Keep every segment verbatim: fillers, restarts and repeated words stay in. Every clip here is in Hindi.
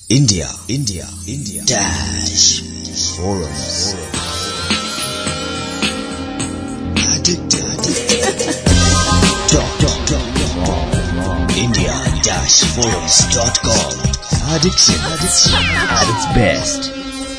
India, India, India Dash Forums. Addict, addict. Talk, talk, talk. India Dash Forums dot com. Addiction, addiction at its best.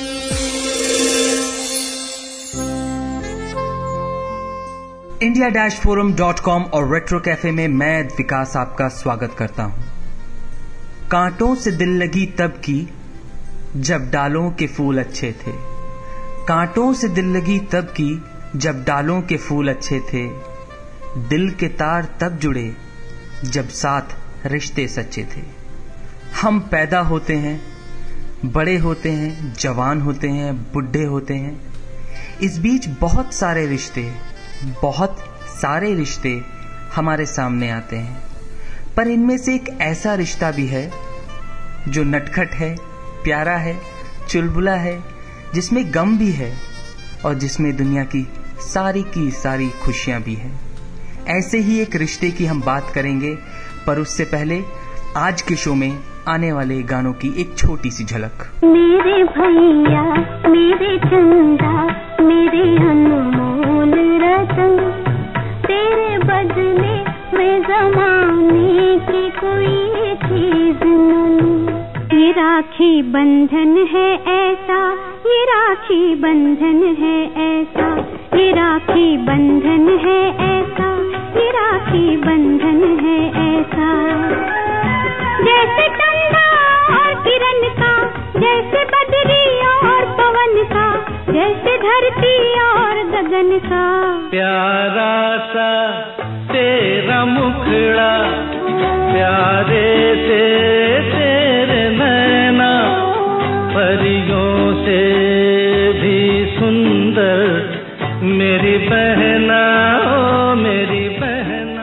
India dash forum dot com और रेट्रो कैफे में मैं विकास आपका स्वागत करता हूं। कांटों से दिल लगी तब की जब डालों के फूल अच्छे थे। कांटों से दिल लगी तब की जब डालों के फूल अच्छे थे। दिल के तार तब जुड़े जब साथ रिश्ते सच्चे थे। हम पैदा होते हैं, बड़े होते हैं, जवान होते हैं, बुढ़े होते हैं। इस बीच बहुत सारे रिश्ते बहुत सारे रिश्ते हमारे सामने आते हैं, पर इनमें से एक ऐसा रिश्ता भी है जो नटखट है, प्यारा है, चुलबुला है, जिसमें गम भी है और जिसमें दुनिया की सारी की सारी खुशियां भी है। ऐसे ही एक रिश्ते की हम बात करेंगे, पर उससे पहले आज के शो में आने वाले गानों की एक छोटी सी झलक। मेरे भैया, मेरे चंदा, मेरे अनमोल रतन, तेरे बदले में ज़माने की कोई चीज न लूं। ये राखी बंधन है ऐसा, ये राखी बंधन है ऐसा, ये राखी बंधन है ऐसा, ये राखी बंधन है ऐसा। जैसे चंदा और किरण का, जैसे बदरी और पवन का, जैसे धरती और गगन का। प्यारा सा तेरा मुखड़ा, प्यारे से तेरे नैना, परियों से भी सुंदर मेरी बहना, ओ मेरी बहना।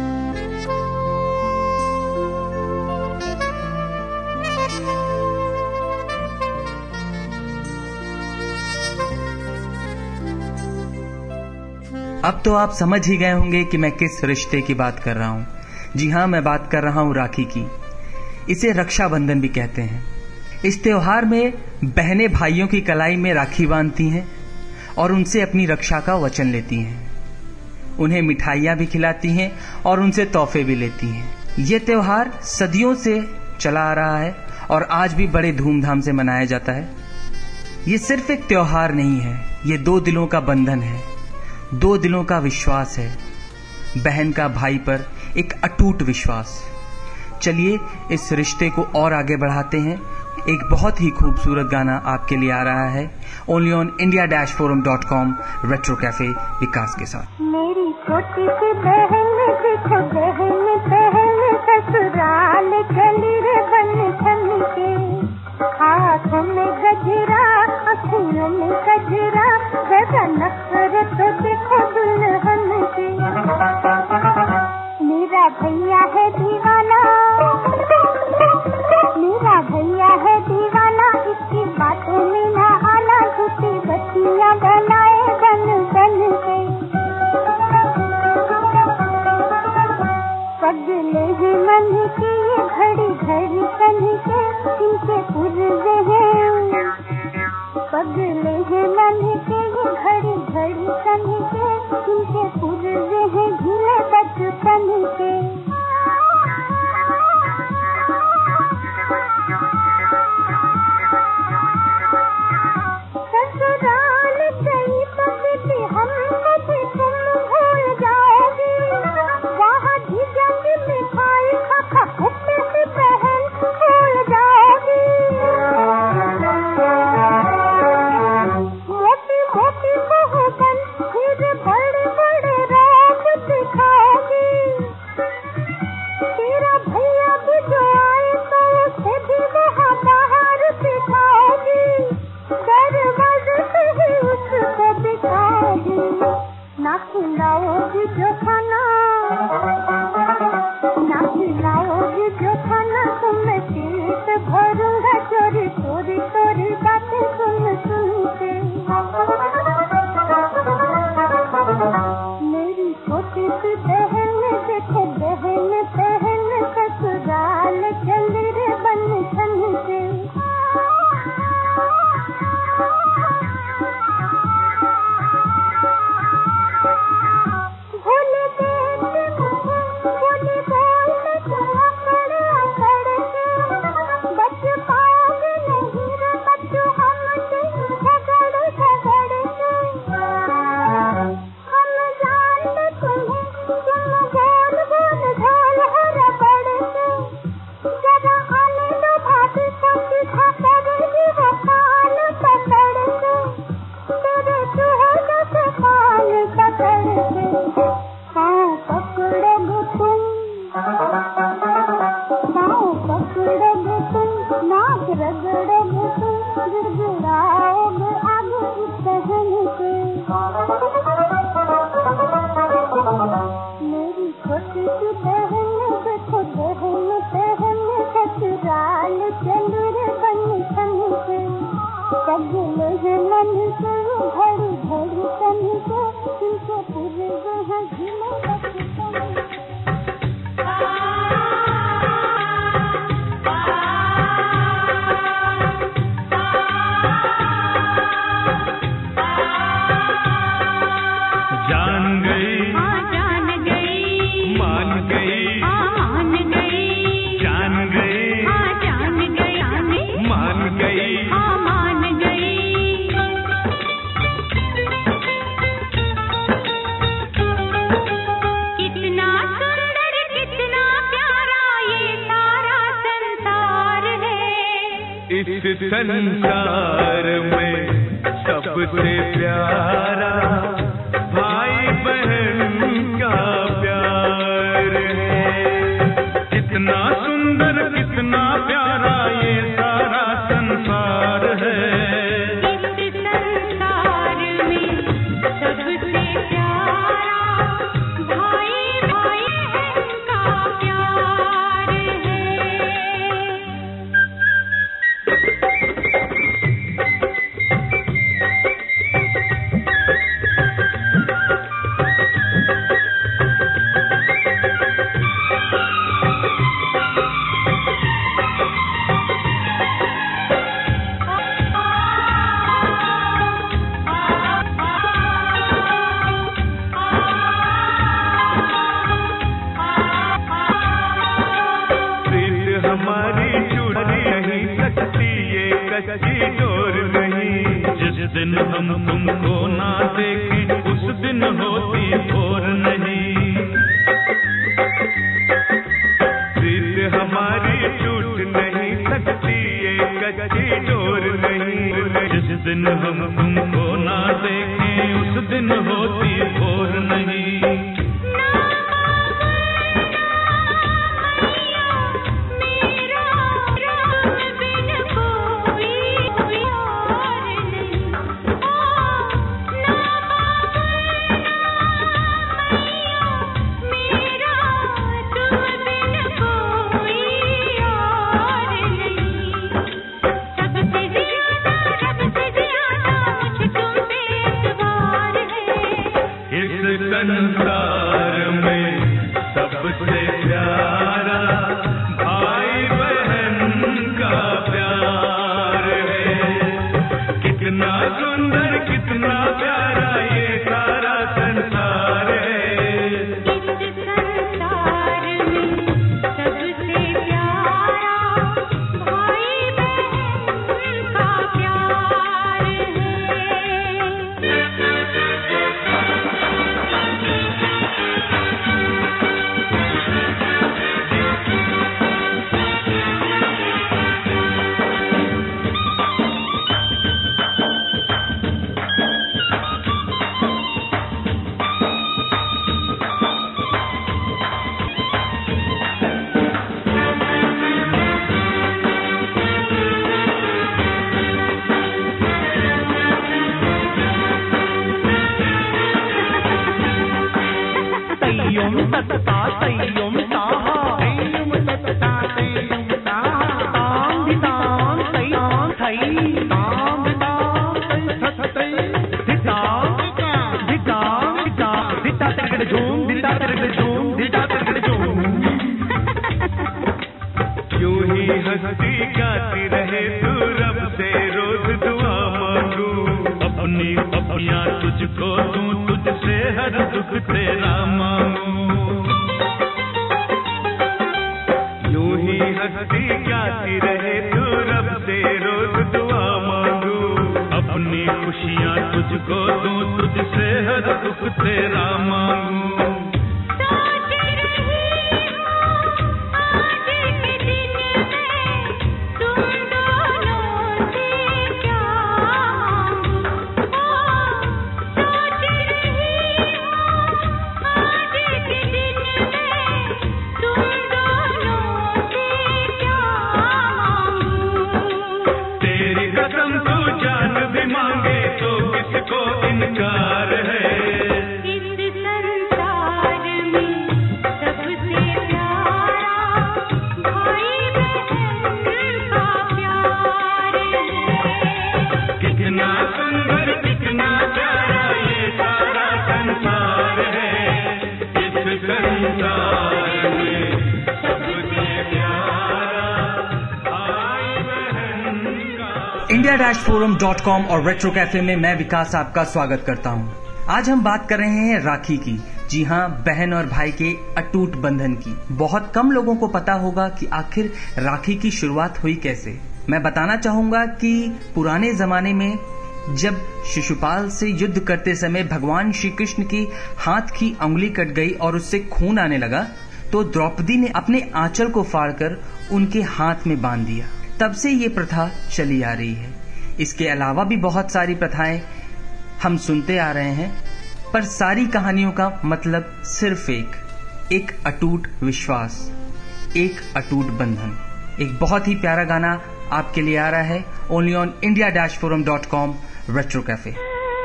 अब तो आप समझ ही गए होंगे कि मैं किस रिश्ते की बात कर रहा हूं। जी हां, मैं बात कर रहा हूं राखी की। इसे रक्षाबंधन भी कहते हैं। इस त्योहार में बहनें भाइयों की कलाई में राखी बांधती हैं और उनसे अपनी रक्षा का वचन लेती हैं। उन्हें मिठाइयां भी खिलाती हैं और उनसे तोहफे भी लेती हैं। यह त्योहार सदियों से चला आ रहा है और आज भी बड़े धूमधाम से मनाया जाता है। ये सिर्फ एक त्योहार नहीं है, ये दो दिलों का बंधन है, दो दिलों का विश्वास है, बहन का भाई पर एक अटूट विश्वास। चलिए इस रिश्ते को और आगे बढ़ाते हैं। एक बहुत ही खूबसूरत गाना आपके लिए आ रहा है only on India dash forum dot com retro cafe Vikas के साथ। मेरी छोटी सी बहन, देखो बहन बहन, ससुराल चली रे बन ठन के। हाथों में गजरा, अखियों में गजरा, जरा नखरे तो देखो दुल्हन के। मेरा भैया है दीवाना, मेरा भैया है दीवाना, इसकी बातों में ना आना, झूठी बत्तियां बनाए बन बन के। पगले हैं मन के ये घड़ी घड़ी सन के, इनके पुरजे हैं। पगले हैं मन के ये घड़ी घड़ी सन के, इनके पुरजे हैं झूले बचपन के। ससुराल गई तो बेटी हमको भी तुम भूल जाओगी, वहाँ भी जंग मिठाई खा खा कुत्ते से बहन भूल जाओगी। मोटी मोटी बहुबन फिर बड़े बड़े राग दिखाओगी। तेरा भैया भी जो आए तो उसे भी वहाँ बाहर दिखाओगी। दरवाजे से ही उसको दिखाओगी। ना खिलाओगी जो खाना, ना खिलाओगी जो खाना, तुम्हें पेट भरूंगा चोरी चोरी चोरी बातें सुन सुन के। मेरी छोटी सी बहन, देखो बहन बहन, ससुराल चली रे बन ठन के। रगड़ोगे तुम गिड़गिड़ाओगे आगे इस सहन से। मेरी छोटी सी बहन देखो बहन बहन ससुराल चली रे बन ठन से। सजने हैं मन से घड़ी घड़ी तन से इनके पूरे वहाँ घिले बचपन। जान गई हाँ जान गई, मान गई हाँ मान गई, जान गई हाँ जान गई, मान गई हाँ मान गई। कितना सुंदर कितना प्यारा ये सारा संसार है। इस संसार में सबसे प्यारा भाई बहन का प्यार है। कितना सुंदर कितना प्यारा ये सारा संसार है। इस संसार में सबसे प्यारा भाई भाई बहन का प्यार है। हमारी चूड़ी नहीं सकती ये कच्ची डोर नहीं। जिस दिन हम तुमको ना देखें उस दिन होती भोर नहीं। प्रीत हमारी टूट नहीं सकती ये कच्ची डोर नहीं। जिस दिन हम तुमको ना देखें उस दिन होती भोर नहीं। संसार में सबसे प्यारा भाई बहन का प्यार है। कितना सुंदर कितना प्यारा ये सारा संसार है। इस संसार में सबसे प्यारा भाई बहन का प्यार है। तय्युम तत्ता तय्युम ताहा तय्युम तत्ता तय्युम ताहा ताम धिताम तय्याम थई ताम धिताम तय थत तय धिताम धिताम धिताम धिता तिरगड़ झूम धिता तिरगड़ झूम धिता तिरगड़ झूम। यूं ही हंसती गाती रहे तू रब से रोज दुआ मांगू। अपनी अपनियां तुझको दूं तुझसे हर दुख तेरा मांगू। यूं ही हंसती गाती रहे तू रब से रोज दुआ मांगू। अपनी खुशियां तुझको दूं तुझसे हर दुख तेरा मांगू। India dash forum dot com और रेट्रो कैफे में मैं विकास आपका स्वागत करता हूं। आज हम बात कर रहे हैं राखी की। जी हां, बहन और भाई के अटूट बंधन की। बहुत कम लोगों को पता होगा कि आखिर राखी की शुरुआत हुई कैसे। मैं बताना चाहूंगा कि पुराने जमाने में जब शिशुपाल से युद्ध करते समय भगवान श्री कृष्ण की हाथ की अंगुली कट गई और उससे खून आने लगा, तो द्रौपदी ने अपने आंचल को फाड़कर उनके हाथ में बांध दिया। तब से ये प्रथा चली आ रही है। इसके अलावा भी बहुत सारी प्रथाएं हम सुनते आ रहे हैं, पर सारी कहानियों का मतलब सिर्फ एक एक अटूट विश्वास, एक अटूट बंधन। एक बहुत ही प्यारा गाना आपके लिए आ रहा है only on India dash forum dot com retro cafe.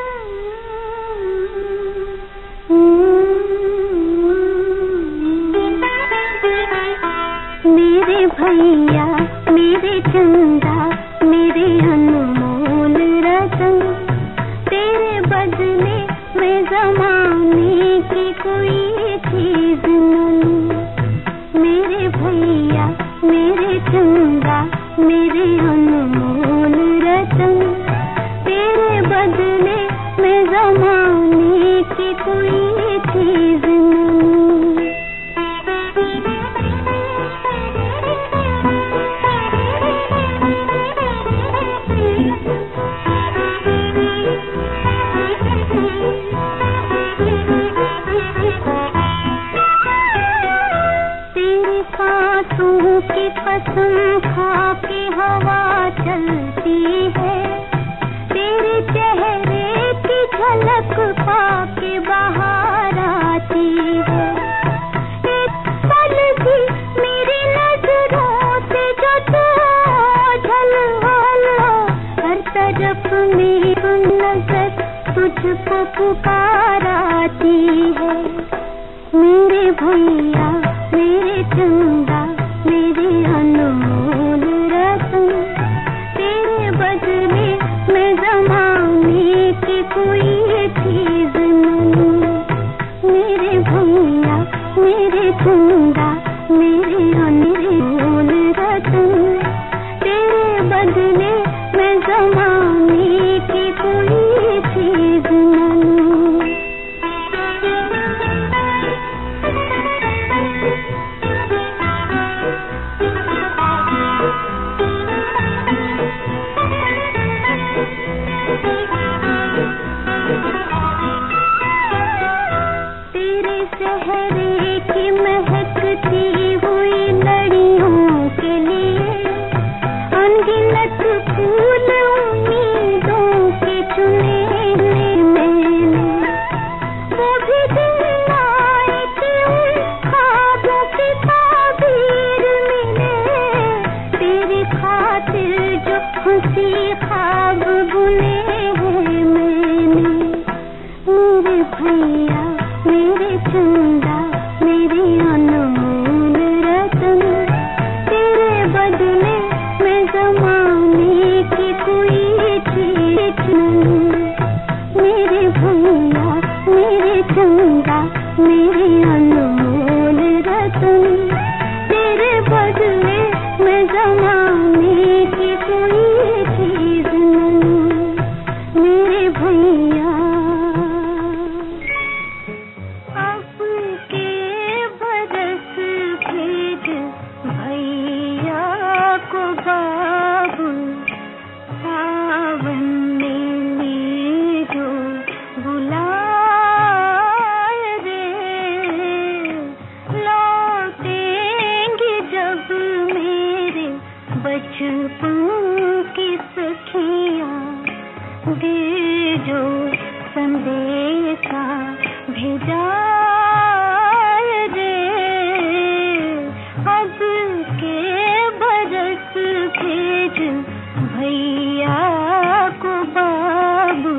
मेरे भैया मेरे चंदा मेरे अनमोल रतन, तेरे बदले में जमाने की कोई चीज न लूं। मेरे भैया मेरे चंदा मेरे अनमोल रतन, तेरे बदले में जमाने की कोई चीज न लूं। सांसों की कसम खा के हवा चलती है, तेरे चेहरे की झलक पाके बाहर आती है। एक पल भी मेरी नजरों से जो तू ओझल हो, हर तरफ मेरी नजर तुझको पुकार आती है। मेरे भैया मेरे चंदा मेरे अनमोल रतन, तेरे बदले में जमाने की कोई चीज न लूं। मेरे भैया मेरे चंदा मेरे अनमोल रतन, तेरे बदले में जमाने की कोई चीज न लूं। चेहरे की महकती हुई लड़ियों के लिए अनगिनत फूल उम्मीदों के चुने मैंने। वो भी दिन आए कि उन ख्वाबों की ताबीर मिले, तेरी खातिर जो खुशी ख्वाब बुने हैं मैंने। मेरे भैया मेरे चंदा मेरे अनमोल रतन, तेरे बदले में जमाने की कोई चीज न लूं। मेरे भैया मेरे चंदा मेरे अनमोल रतन, तेरे बदले में जमाने की कोई चीज न लूं। मेरे भैया की सखियाँ दे जो संदेशा भेजा रे, अब के बरस भेज भैया को बाबू।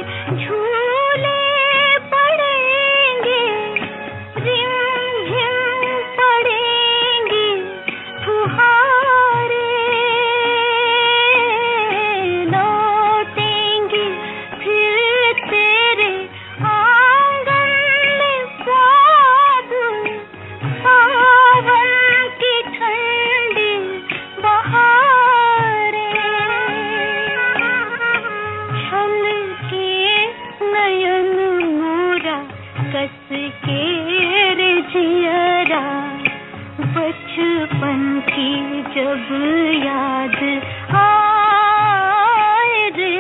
झूले पड़ेंगे रिम झिम जब याद आए रे,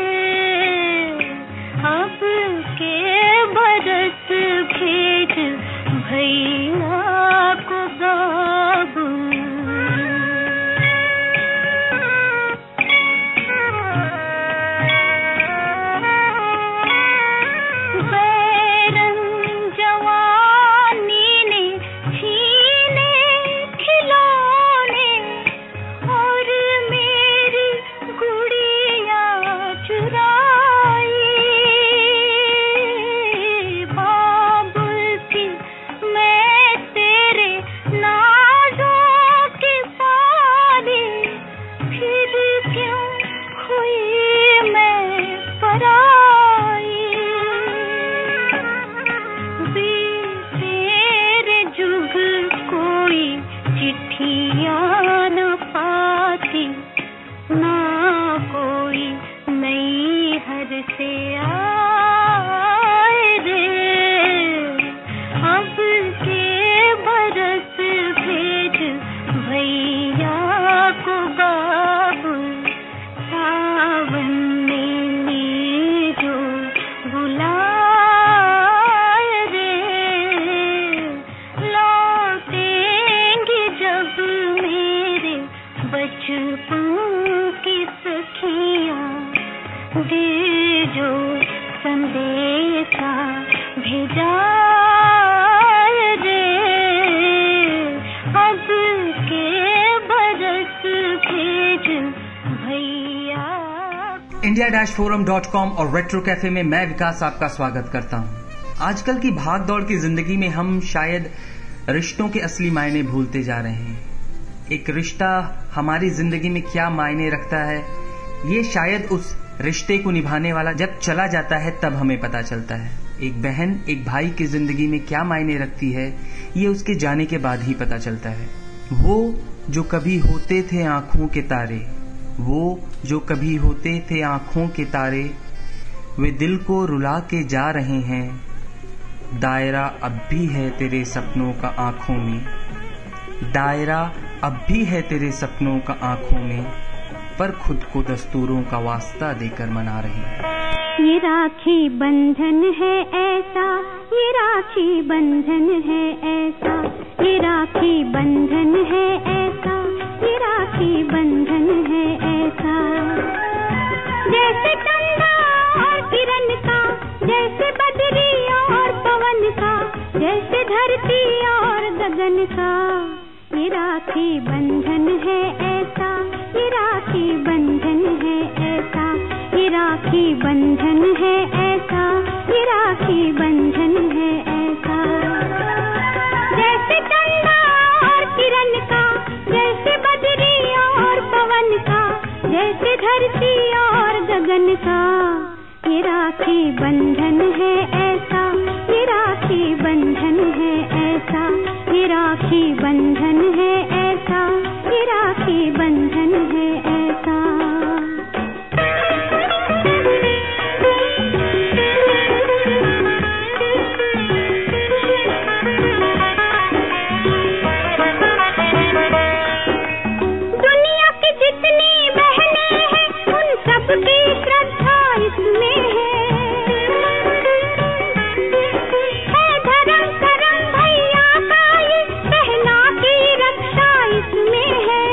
अब के बरस भेज भैया को बाबू। India dash forum dot com और रेट्रो कैफे में मैं विकास आपका स्वागत करता हूं। आजकल की भाग दौड़ की जिंदगी में हम शायद रिश्तों के असली मायने भूलते जा रहे हैं। एक रिश्ता हमारी जिंदगी में क्या मायने रखता है, ये शायद उस रिश्ते को निभाने वाला जब चला जाता है तब हमें पता चलता है। एक बहन एक भाई की जिंदगी में क्या मायने रखती है, ये उसके जाने के बाद ही पता चलता है। वो जो कभी होते थे आंखों के तारे, वो जो कभी होते थे आंखों के तारे, वे दिल को रुला के जा रहे हैं। दायरा अब भी है तेरे सपनों का आंखों में, दायरा अब भी है तेरे सपनों का आंखों में, पर खुद को दस्तूरों का वास्ता देकर मना रहे हैं। ये राखी बंधन है ऐसा, ये राखी बंधन है ऐसा, ये राखी बंधन है ऐसा, ये राखी बंधन है ऐसा। जैसे चंदा और किरण का, जैसे बदरी और पवन का, जैसे धरती और गगन का, ये राखी बंधन है ऐसा, ये राखी बंधन है ऐसा, ये राखी बंधन है ऐसा, ये राखी बंधन है ऐसा। जैसे चंदा और किरण का, जैसे बदरी और पवन का, जैसे धरती और गगन का, ये राखी बंधन है ऐसा, ये राखी बंधन है ऐसा, ये राखी बंधन है ऐसा, ये राखी बंधन है ऐसा। दुनिया की जितनी बहनें हैं उन सबकी श्रद्धा इसमें है। है धर्म करम भैया का ये बहना की रक्षा इसमें है।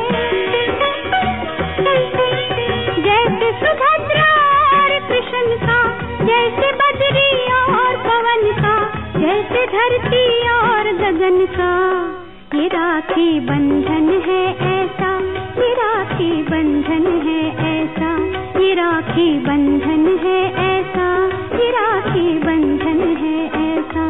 जैसे सुभद्रा और कृष्ण का, जैसे बदरी और पवन का, जैसे धरती और गगन का, ये राखी बंधन है ऐसा, ये राखी बंधन है ऐसा, ये राखी बंधन है ऐसा, ये राखी बंधन है ऐसा।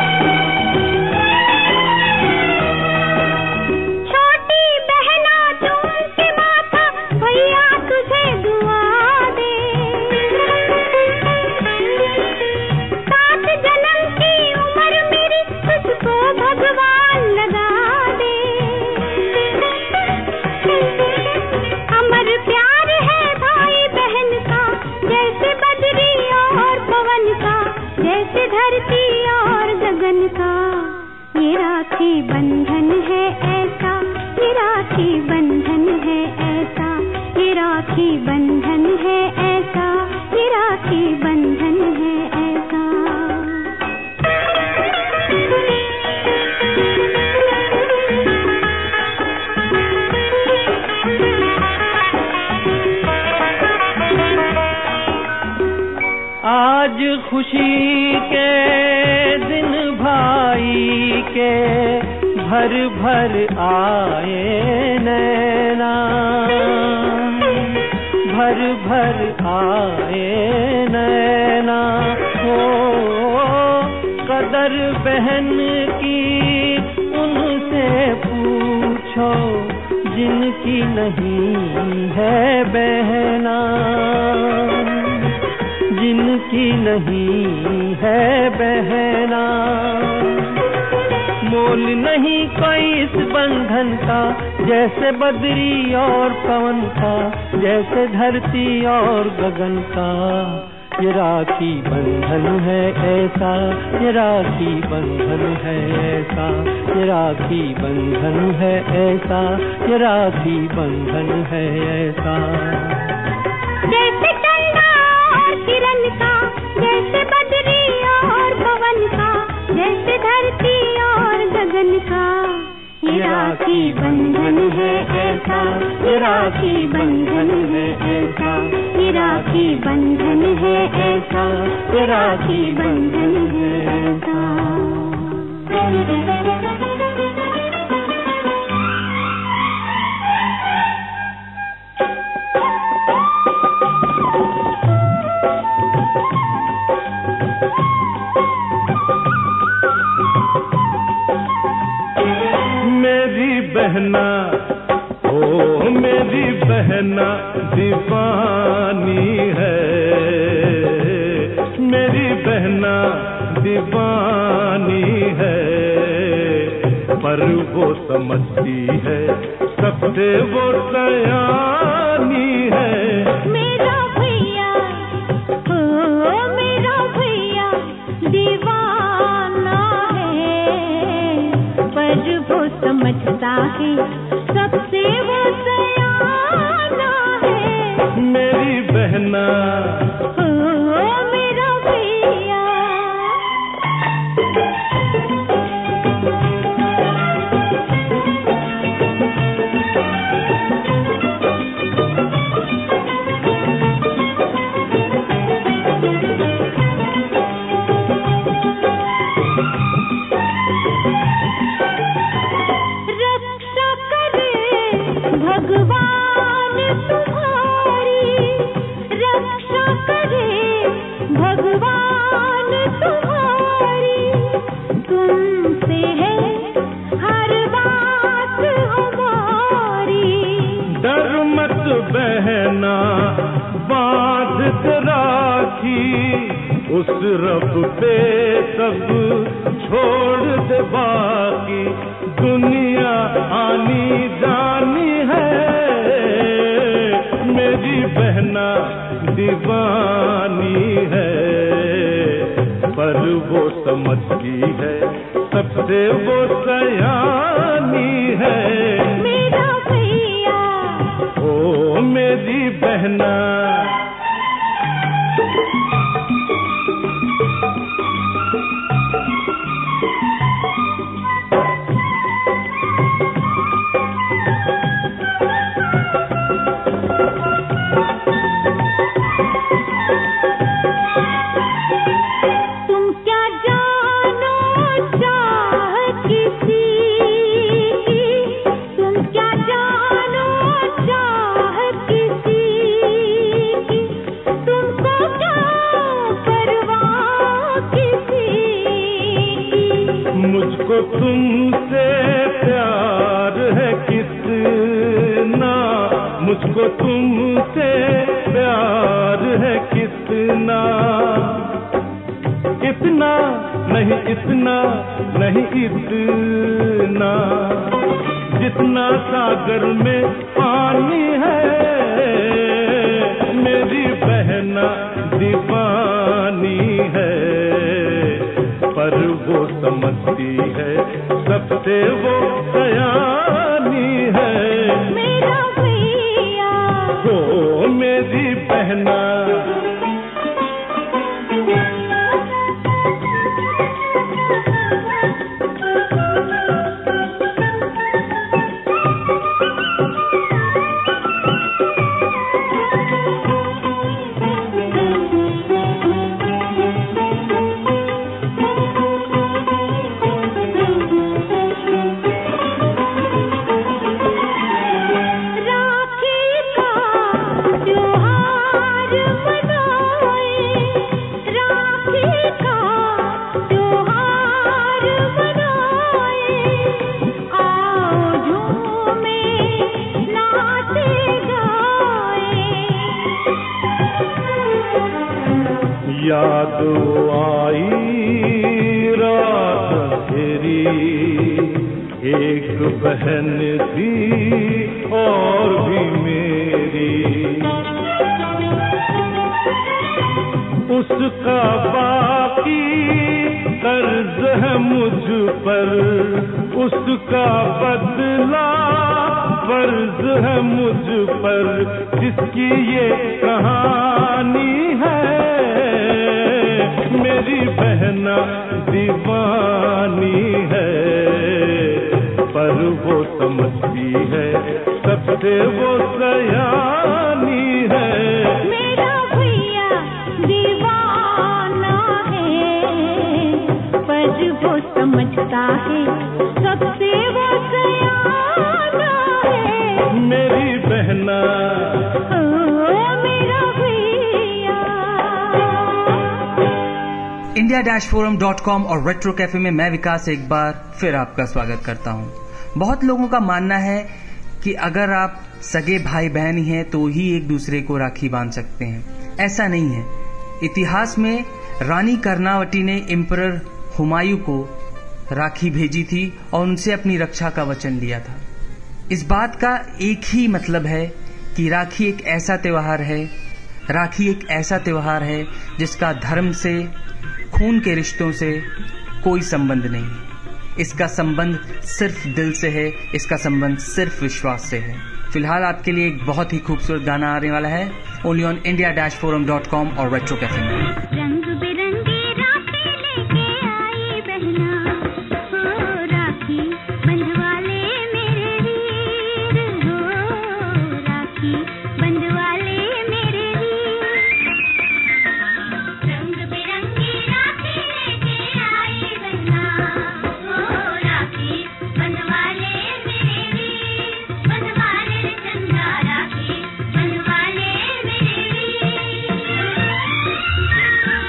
छोटी बहना जो राखी बंधन है ऐसा, ये राखी बंधन है ऐसा, ये राखी बंधन है ऐसा, ये राखी बंधन है ऐसा। आज खुशी के दिन भाई के भर भर आए नैना, भर भर आए नैना। हो कदर बहन की उनसे पूछो जिनकी नहीं है बहना, जिनकी नहीं है बहना। मोल नहीं कोई इस बंधन का, जैसे बदरी और पवन का, जैसे धरती और गगन का। ये राखी बंधन है ऐसा, ये राखी बंधन है ऐसा, ये राखी बंधन है ऐसा, ये राखी बंधन है ऐसा। जैसे चंदा और किरण का, जैसे बदरी और पवन का, जैसे धरती और गगन का। ये राखी बंधन है ऐसा, ये राखी बंधन है ऐसा, ये राखी बंधन है ऐसा, ये राखी बंधन है ऐसा। बहना ओ मेरी बहना दीवानी है, मेरी बहना दीवानी है। पर वो समझती है सबसे वो सयानी है। मेरा भैया ओ मेरा भैया दीवाना है, पर वो समझता है सबसे वो सयाना है। मेरी बहना ओ मेरा भैया। भगवान तुम्हारी रक्षा करे, भगवान तुम्हारी। तुमसे है हर बात हमारी। डर मत बहना बांध के राखी, उस रब पे सब छोड़ दे बाकी। दुनिया आनी जानी है, मेरी बहना दीवानी है। पर वो समझती है सबसे वो सयानी है। मेरा भैया ओ मेरी बहना। मुझको तुमसे प्यार है कितना, मुझको तुमसे प्यार है कितना। इतना नहीं इतना नहीं इतना, जितना सागर में पानी है। मेरी बहना दीवानी है, पर पर वो समझती है, सबसे वो सयानी है। मेरा भैया हो मेरी बहना, याद आई रात तेरी, एक बहन थी और भी मेरी, उसका बाकी कर्ज है मुझ पर, उसका बदला फर्ज है मुझ पर, जिसकी ये कहानी है। मेरी बहना दीवानी है, पर वो समझती है, सबसे वो सयानी है। मेरा भैया दीवाना है, पर वो समझता है, सबसे वो सयाना है। मेरी बहना India dash forum dot com और रेट्रो कैफे में मैं विकास एक बार फिर आपका स्वागत करता हूं। बहुत लोगों का मानना है कि अगर आप सगे भाई बहन ही हैं तो ही एक दूसरे को राखी बांध सकते हैं। ऐसा नहीं है। इतिहास में रानी कर्णावती ने एम्परर हुमायूं को राखी भेजी थी और उनसे अपनी रक्षा का वचन लिया था। इस बात का एक ही मतलब है कि राखी एक ऐसा त्योहार है राखी एक ऐसा त्योहार है जिसका धर्म से, खून के रिश्तों से कोई संबंध नहीं है। इसका संबंध सिर्फ दिल से है, इसका संबंध सिर्फ विश्वास से है। फिलहाल आपके लिए एक बहुत ही खूबसूरत गाना आने वाला है, only on India dash forum dot com और रेट्रो कैफे में। रंग बिरंगी राखी लेके आई बहना, हो राखी बंधवा ले मेरे वीर, हो राखी बंधवा ले मेरे वीर। रंग बिरंगी राखी लेके आई बहना, हो राखी बंधवा ले मेरे वीर, बंधवा ले चंदा राखी बंधवा ले मेरे वीर।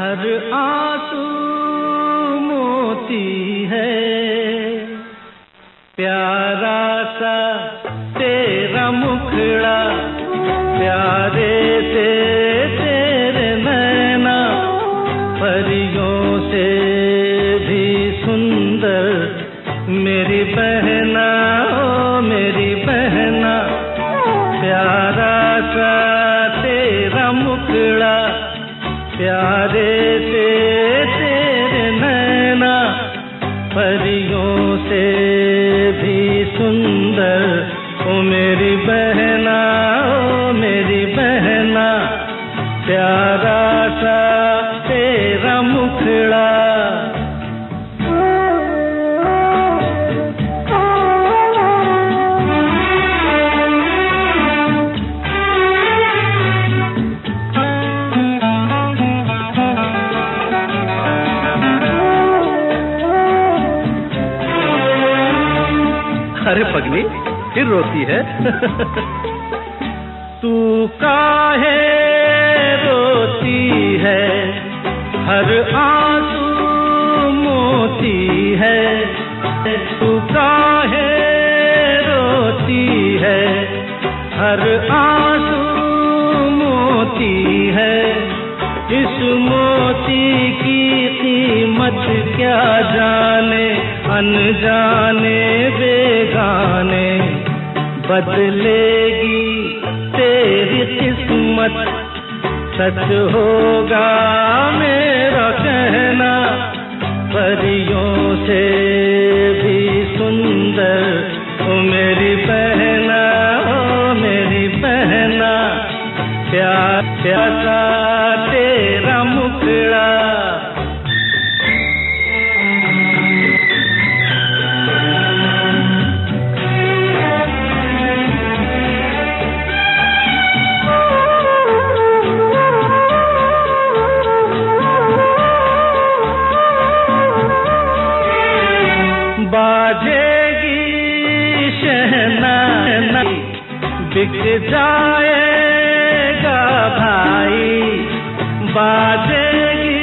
हर आंसू मोती है, प्यारा सा तेरा मुखड़ा, प्यारे से तेरे नैना, परियों से भी सुंदर मेरी बहना, ओ मेरी बहना, प्यारा सा तेरा मुखड़ा, प्यारे से तेरे नैना, परियों से भी सुंदर, ओ मेरी बहना, ओ मेरी बहना, प्यारा सा तेरा मुखड़ा। अरे पगली फिर रोती है। तू काहे रोती है, हर आंसू मोती है, तू काहे रोती है, हर आंसू मोती है, इस मोती की कीमत क्या जाने, अनजाने बेगाने, बदलेगी तेरी किस्मत, सच होगा मेरा कहना, परियों से भी सुंदर, ओ मेरी बहना, ओ मेरी बहना, प्यार प्यासा तेरा मुखड़ा। बाजेगी शहनाई, बिक जाएगा भाई, बाजेगी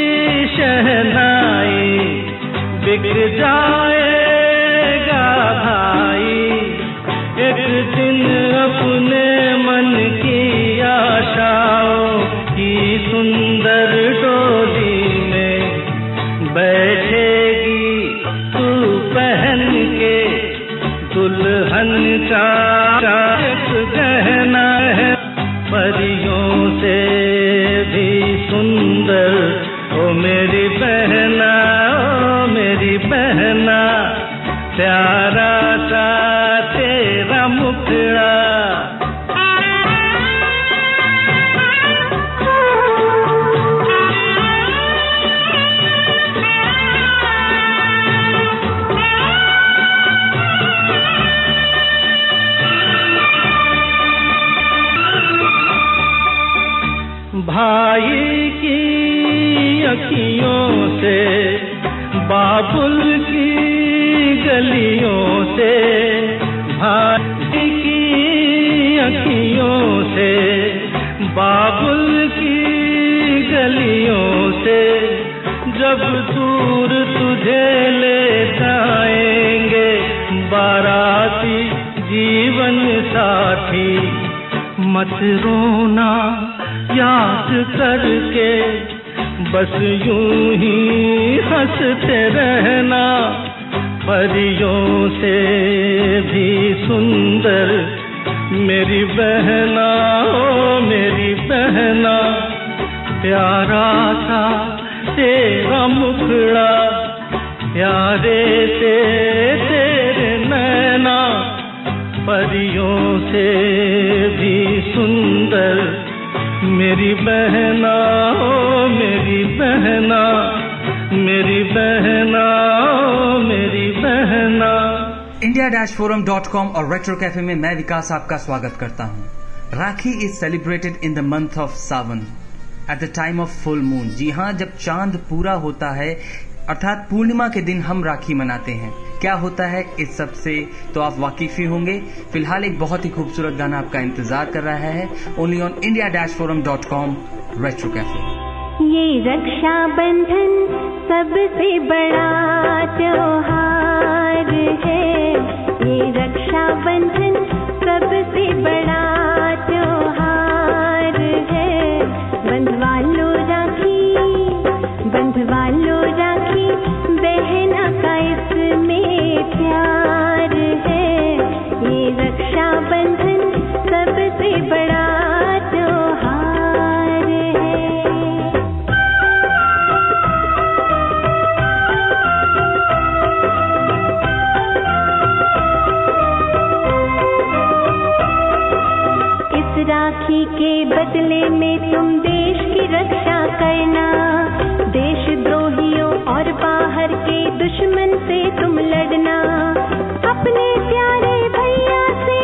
शहनाई, बिक जाएगा भाई, एक दिन अपने मन की आशाओं की सुंदर डोली में बैठेगी तू पहन के, दुल्हन का एक गहना है, परियों से भी सुंदर, ओ मेरी बहना, ओ मेरी बहना, प्यारा सा तेरा मुखड़ा। भाई की अखियों से, बाबुल की गलियों से, भाई की अखियों से, बाबुल की गलियों से, जब दूर तुझे ले जाएंगे बाराती जीवन साथी, मत रोना याद करके, बस यूं ही हंसते रहना, परियों से भी सुंदर मेरी बहना, ओ मेरी बहना, प्यारा सा तेरा मुखड़ा, प्यारे से तेरे नैना, परियों से भी सुंदर मेरी बहना, ओ मेरी बहना, मेरी बहना, ओ मेरी बहना। India dash forum dot com और रेट्रो कैफे में मैं विकास आपका स्वागत करता हूँ। Rakhi is celebrated in the month of Sawan at the time of full moon. जी हाँ, जब चांद पूरा होता है अर्थात पूर्णिमा के दिन हम राखी मनाते हैं। क्या होता है इस सब से तो आप वाकिफ ही होंगे। फिलहाल एक बहुत ही खूबसूरत गाना आपका इंतजार कर रहा है only on India dash forum dot com retro cafe. ये रक्षाबंधन सबसे बड़ा त्योहार है। ये रक्षाबंधन सबसे बड़ा त्योहार है। बंधवा लो राखी, बंधवा लो राखी, बहना का इसमें प्यार है। ये रक्षाबंधन सबसे बड़ा त्योहार है। इस राखी के बदले में तुम देश की रक्षा करना, देशद्रोहियों और बाहर के दुश्मन से तुम लड़ना। अपने प्यारे भैया से,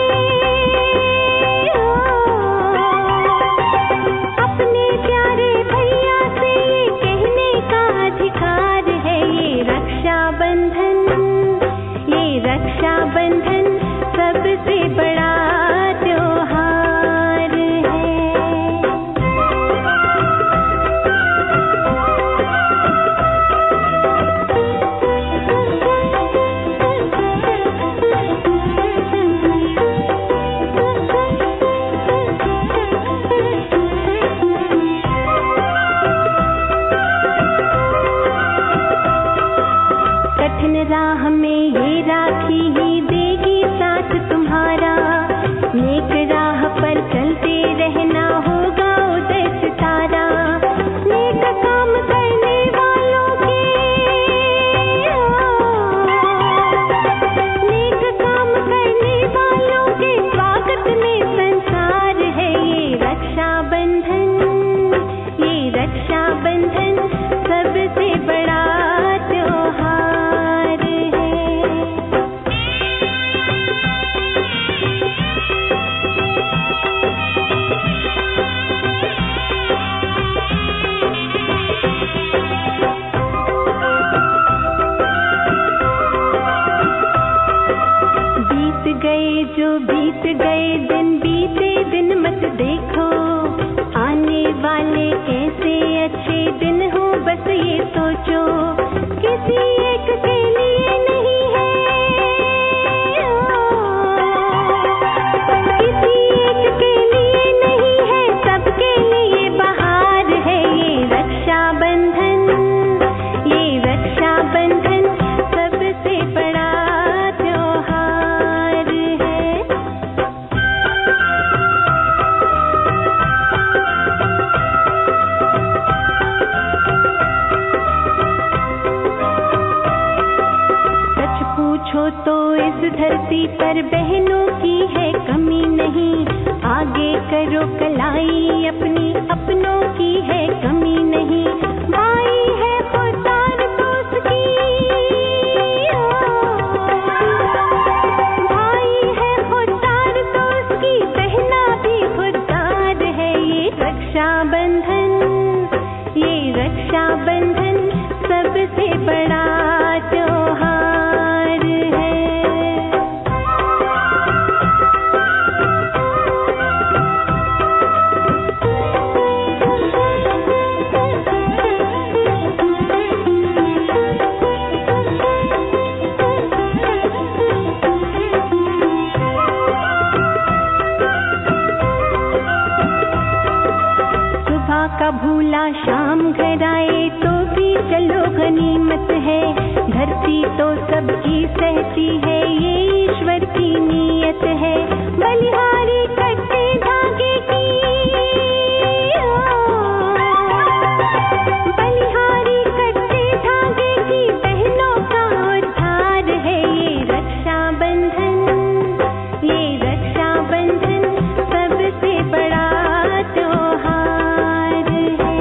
अपने प्यारे भैया से ये कहने का अधिकार है। ये रक्षाबंधन, ये रक्षाबंधन सबसे बड़ा त्योहार है। कठिन राह में ये राखी ही देगी साथ तुम्हारा। नेक राह पर चलते रहना, होगा उदय सितारा। नेक काम करने वालों के, नेक काम करने वालों के स्वागत में संसार है। ये रक्षाबंधन, ये रक्षाबंधन सबसे बड़ा त्योहार है। बीत गए जो बीत गए दिन, बीते दिन मत देखो। आने वाले कैसे अच्छे दिन हो, बस ये सोचो। किसी एक के लिए नहीं है, किसी एक के लिए नहीं है, सबके लिए बहार है। ये रक्षाबंधन, ये रक्षाबंधन सबसे बड़ा त्योहार है। सच पूछो तो इस धरती पर बहनों की है कमी नहीं। आगे करो कलाई अपनी, अपनों की है कमी नहीं। भाई है खुदार तो उसकी, भाई है खुदार तो उसकी, बहना भी खुदार है। ये रक्षाबंधन, ये रक्षाबंधन सबसे बड़ा त्योहार है। सुबह का भूला शाम घर आए तो भी चलो गनीमत है। धरती तो सबकी सहती है, ये ईश्वर की नीयत है। बलिहारी कट्टे धागे की, बलिहारी कट्टे धागे की, बहनों का उद्धार है। ये रक्षाबंधन, ये रक्षाबंधन सबसे बड़ा त्योहार है।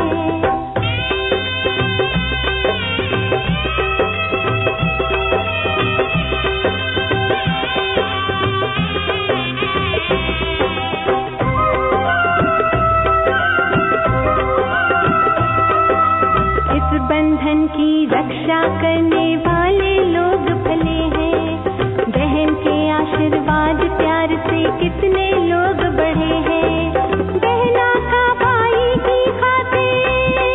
बंधन की रक्षा करने वाले लोग भले हैं। बहन के आशीर्वाद प्यार से कितने लोग बढ़े हैं। बहना का भाई की खातिर,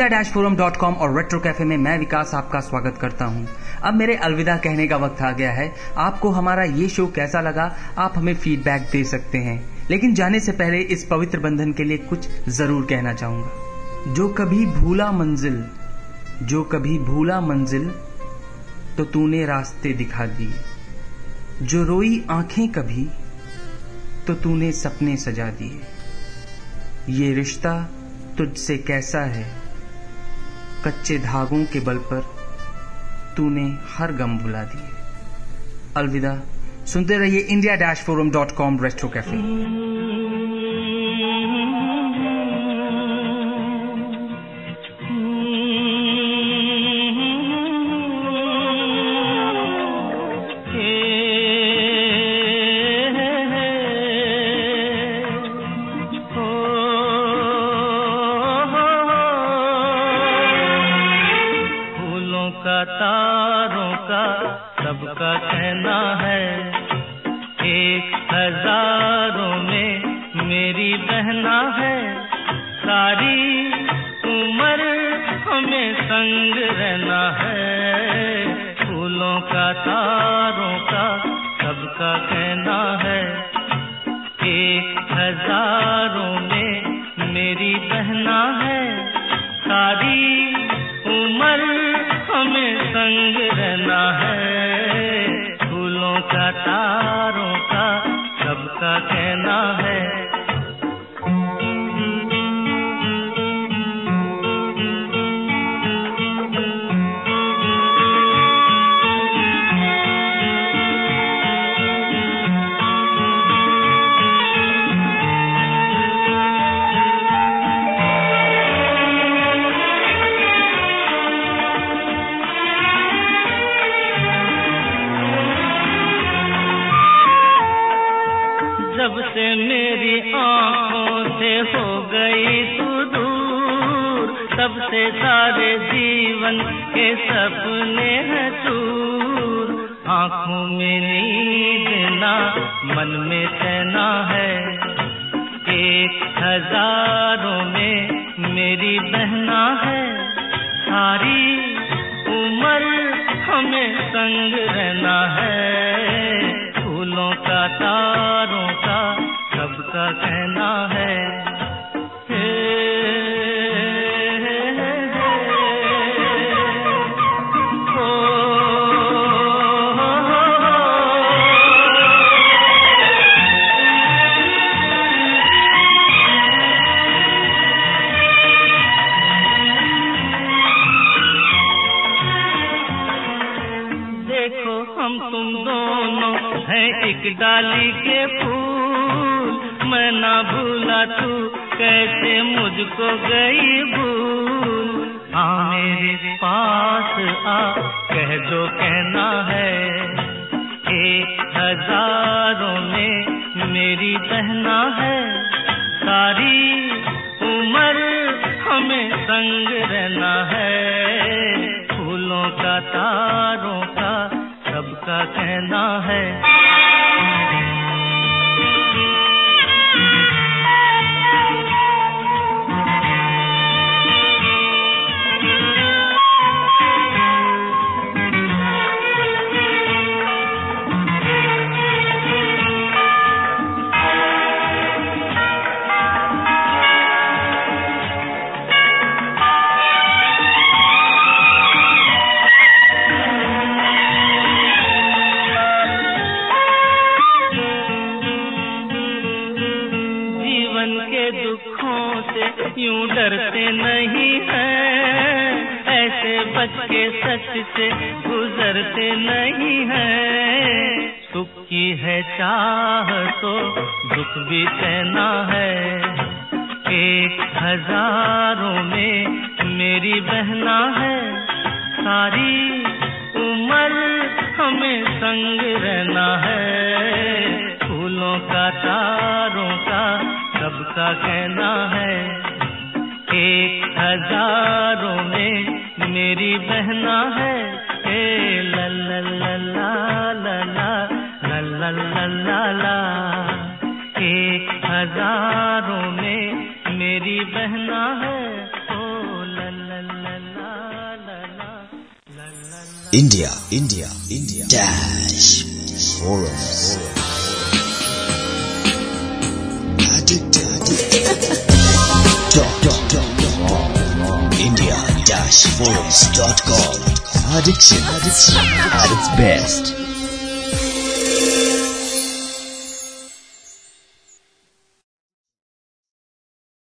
India dash forum dot com और रेट्रो कैफे में मैं विकास आपका स्वागत करता हूं। अब मेरे अलविदा कहने का वक्त आ गया है। आपको हमारा ये शो कैसा लगा आप हमें फीडबैक दे सकते हैं, लेकिन जाने से पहले इस पवित्र बंधन के लिए कुछ जरूर कहना चाहूंगा। जो कभी भूला मंजिल जो कभी भूला मंजिल तो तूने रास्ते दिखा दिए, जो रोई आंखें कभी तो तूने सपने सजा दिए। ये रिश्ता तुझसे कैसा है, कच्चे धागों के बल पर तूने हर गम भुला दिए। अलविदा। सुनते रहिए India dash forum dot com retro cafe. तारों का सबका कहना है, एक हजारों में मेरी बहना है। सारी उम्र हमें संग रहना है। फूलों का तारों का सबका कहना है, एक हजारों में मेरी बहना है। सारी उम्र हमें संग रहना है। फूलों का तारों का सबका कहना है। जब से मेरी आँखों से हो गई तू दूर, तब से सारे जीवन के सपने हैं चूर। आँखों में नींद ना, मन में चैना है। एक हजारों में मेरी बहना है। सारी उम्र हमें संग रहना है। फूलों का तारों का सबका कहना है। हे, हे, हे, हो, हो, हो, देखो हम तुम दोनों हैं एक डाली के फूल। मैं ना भूला तू कैसे मुझको गई भूल। आ मेरे पास आ, कह जो कहना है। एक हजारों में मेरी बहना है। सारी उम्र हमें संग रहना है। फूलों का तारों का सबका कहना है। यूं डरते नहीं हैं, ऐसे बच के सच से गुजरते नहीं हैं। सुख की है चाह तो दुख भी सहना है। एक हजारों में मेरी बहना है। सारी उम्र हमें संग रहना है। फूलों का तारों का सबका कहना है। एक हजारों में मेरी बहना है। ए ला ला ला ला ला ला ला ला ला ला। एक हजारों में मेरी बहना है। ओ ला India, India, India Dash Forums. Addict, addict. Dot, dot, dot, dot. India Dash Forums dot com. Addiction, addiction at its best.